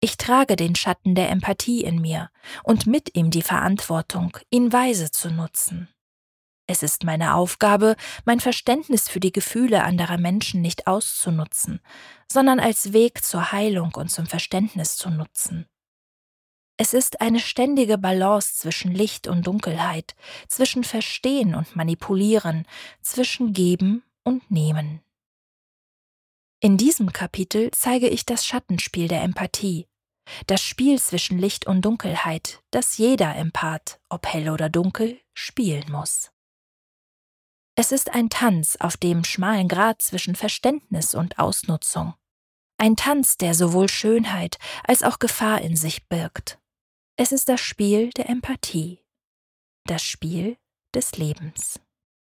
Ich trage den Schatten der Empathie in mir und mit ihm die Verantwortung, ihn weise zu nutzen. Es ist meine Aufgabe, mein Verständnis für die Gefühle anderer Menschen nicht auszunutzen, sondern als Weg zur Heilung und zum Verständnis zu nutzen. Es ist eine ständige Balance zwischen Licht und Dunkelheit, zwischen Verstehen und Manipulieren, zwischen Geben und Nehmen. In diesem Kapitel zeige ich das Schattenspiel der Empathie, das Spiel zwischen Licht und Dunkelheit, das jeder Empath, ob hell oder dunkel, spielen muss. Es ist ein Tanz auf dem schmalen Grat zwischen Verständnis und Ausnutzung. Ein Tanz, der sowohl Schönheit als auch Gefahr in sich birgt. Es ist das Spiel der Empathie, das Spiel des Lebens.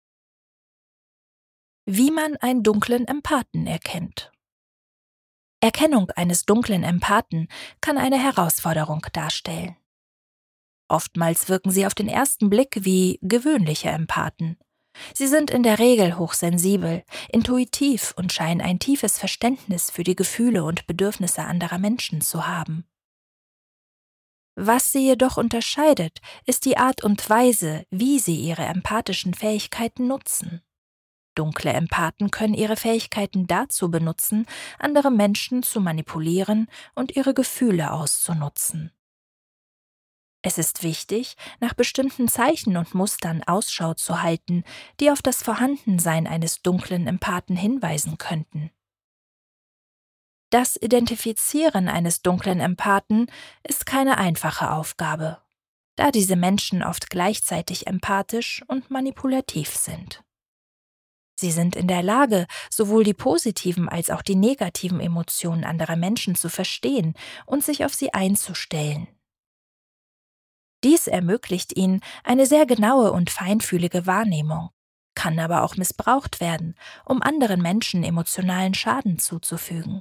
Wie man einen dunklen Empathen erkennt. Erkennung eines dunklen Empathen kann eine Herausforderung darstellen. Oftmals wirken sie auf den ersten Blick wie gewöhnliche Empathen. Sie sind in der Regel hochsensibel, intuitiv und scheinen ein tiefes Verständnis für die Gefühle und Bedürfnisse anderer Menschen zu haben. Was sie jedoch unterscheidet, ist die Art und Weise, wie sie ihre empathischen Fähigkeiten nutzen. Dunkle Empathen können ihre Fähigkeiten dazu benutzen, andere Menschen zu manipulieren und ihre Gefühle auszunutzen. Es ist wichtig, nach bestimmten Zeichen und Mustern Ausschau zu halten, die auf das Vorhandensein eines dunklen Empathen hinweisen könnten. Das Identifizieren eines dunklen Empathen ist keine einfache Aufgabe, da diese Menschen oft gleichzeitig empathisch und manipulativ sind. Sie sind in der Lage, sowohl die positiven als auch die negativen Emotionen anderer Menschen zu verstehen und sich auf sie einzustellen. Dies ermöglicht ihnen eine sehr genaue und feinfühlige Wahrnehmung, kann aber auch missbraucht werden, um anderen Menschen emotionalen Schaden zuzufügen.